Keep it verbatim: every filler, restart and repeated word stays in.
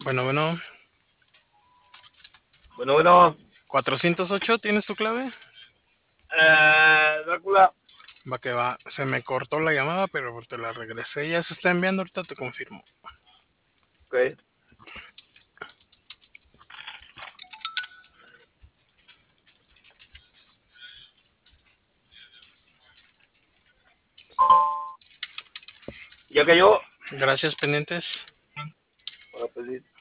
Bueno, bueno. Bueno, bueno. cuatrocientos ocho, ¿tienes tu clave? Eh, Drácula. Va que va. Se me cortó la llamada, pero te la regresé. Ya se está enviando, ahorita te confirmo. Ok. Ya cayó. Gracias, pendientes. Para pedir.